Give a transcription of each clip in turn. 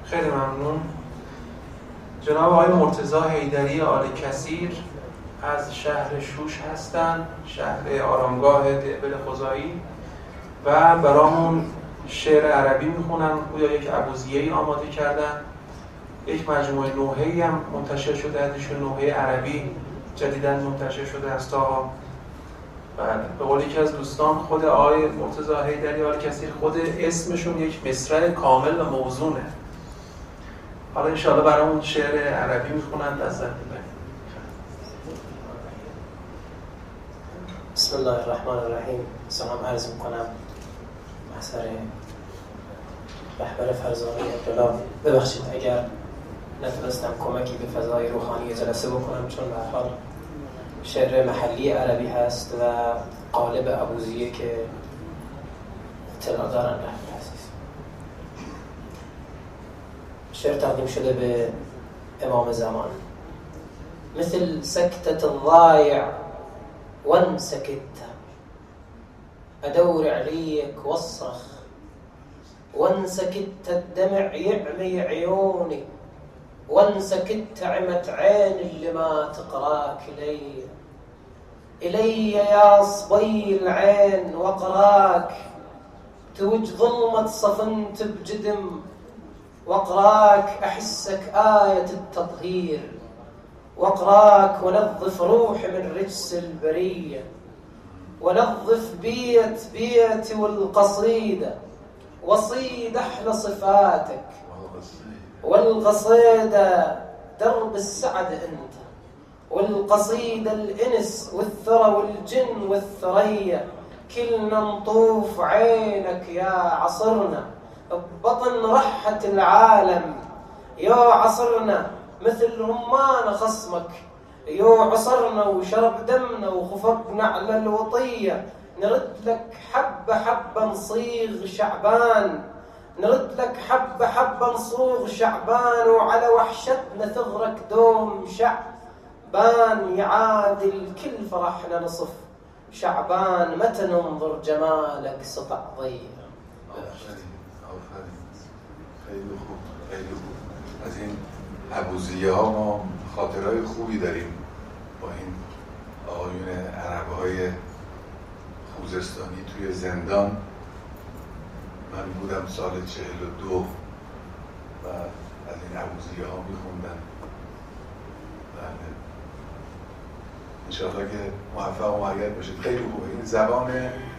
خیلی ممنون. جناب آقای مرتضی حیدری آل کثیر از شهر شوش هستند، شهر آرامگاه دئبل خزاعی، و برامون شعر عربی میخونن. گویا یک ابوذیه‌ای آماده کردن. یک مجموعه نوحه‌ای هم منتشر شده ازشون، نوحه عربی جدیداً منتشر شده است. تا به قول یکی از دوستان، خود آقای مرتضی حیدری آل کثیر، خود اسمشون یک مصرع کامل و موزونه. حالا انشاءالله برامون شعر عربی میخونن، لذت ببرید. بسم الله الرحمن الرحیم. سلام عرض میکنم محضر رهبر فرزانه انقلاب. ببخشید اگر نتونستم کمکی به فضای روحانی جلسه بکنم، چون به هر حال شعر محلی عربی هست و قالب ابوذیه که اطلاع دارن رهبر هست. شعر تقدیم شده به امام زمان. مثل سكتة الضايع وان سكت، أدور عليك واصرخ وان سكت، الدمع يعمي عيوني وان سكت، عمت عين اللي ما تقراك إلي يا صبي العين واقراك، توج ظلمة صفنت بجدم واقراك، أحسك آية التطهير واقراك، ونظف روحي من رجس البرية، ونظف بيتي والقصيدة، وصيد أحلى صفاتك والقصيدة درب السعد أنت، والقصيدة الإنس والثرى والجن والثريا، كلنا نطوف عينك يا عصرنا، ببطن رحة العالم يا عصرنا، مثل رمان خصمك يو عصرنا، وشرب دمنا وخفقنا على الوطية، نرد لك حبة حبة نصيغ شعبان، نرد لك حبة حبة نصوغ شعبان، وعلى وحشتنا ثغرك دوم شعبان، يعادل كل فرحنا نصف شعبان، متى ننظر جمالك سطع ضيق. خیلی خوب، خیلی خوب. از این ابوذیه ها ما خاطرهای خوبی داریم با این آقایون عربهای خوزستانی توی زندان. من بودم سال 42 و از این ابوذیه ها میخوندن. بله، انشاءالله که موفق و معید باشید. خیلی خوبه. این زبان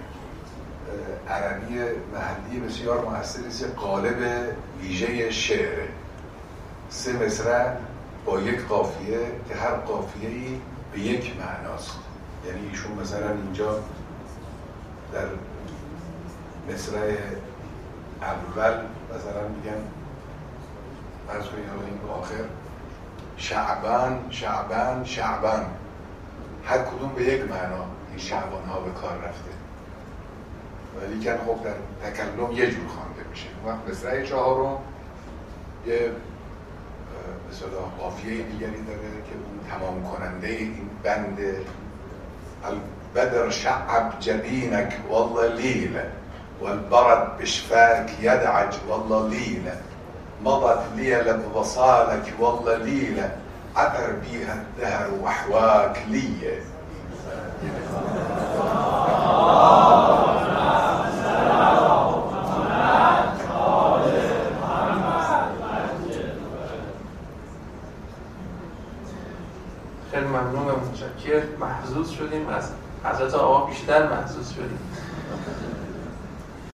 عربی محلی بسیار مؤثری است. قالب ویژه شعره، 3 مصرع با یک قافیه که هر قافیه‌ای به یک معناست. یعنی ایشون مثلا اینجا در مصرع اول مثلا میگن فرض کنید این آخر شعبان شعبان شعبان، هر کدوم به یک معنا این شعبان ها به کار رفته، ولی که خب در تکلم یه جور خوانده میشه. وقت مصرع 4 یه مثلا قافیه دیگری داره که اون تمام کننده این بند البدر شعب جبینک والله لیله والبرد بشفاك يدعج والله ليلة مضت ليلة وصالك والله ليلة عطر بيها الدهر وحواك ليه. خیلی ممنون و متشکر. محظوظ شدیم، از حضرت آقا بیشتر محظوظ شدیم.